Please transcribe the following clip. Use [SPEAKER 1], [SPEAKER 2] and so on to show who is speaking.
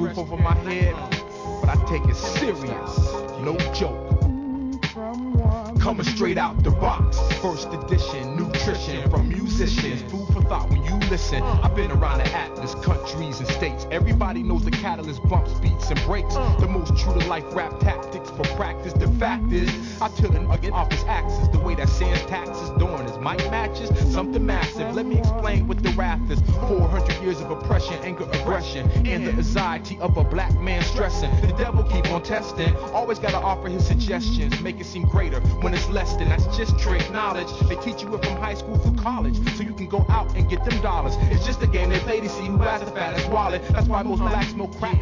[SPEAKER 1] roof over my head, but I take it serious, no joke. Coming straight out the box, first edition, nutrition from musicians, food for thought when you listen. I've been around the atlas, countries and states. Everybody knows the catalyst bumps, beats and breaks. The most true to life rap tactics for practice. The fact is, I till an nugget off his axis. The way that Sans taxes doing his mic matches, something massive. Let me explain what the wrath is. 400 years of oppression, anger, aggression, and the anxiety of a black man stressing. The devil keep on testing, always gotta offer his suggestions, make it seem greater when it's less than. That's just trick knowledge. They teach you it from high school through college, so you can go out and get them dollars. It's just a game they play to see who has the fattest wallet. That's why most blacks smoke crack